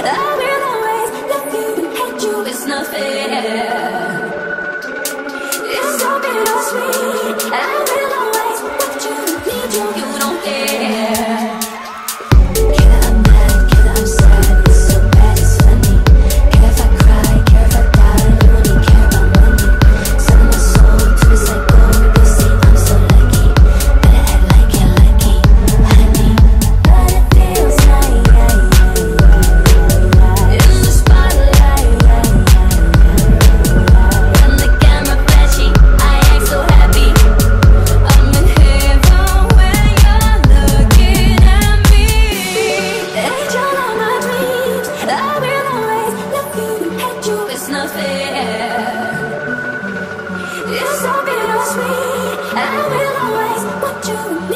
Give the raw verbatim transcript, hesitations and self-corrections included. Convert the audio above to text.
I will always love you, hate you, it's not fair. It's so bittersweet. I will always want you, need you, you don't care. Care that I'm mad, care that I'm sad, it's so bad, it's funny. Care if I cry, care if I die, you only care about money. Selling my soul to the psycho, they say I'm so lucky. Better act like you're lucky, honey. But it feels like in the spotlight. When the camera flashing, I act so happy. I'm in heaven when you're looking at me. Angel of my dreams, I will always love you, hate you, it's not fair. It's so bittersweet. I will always want you.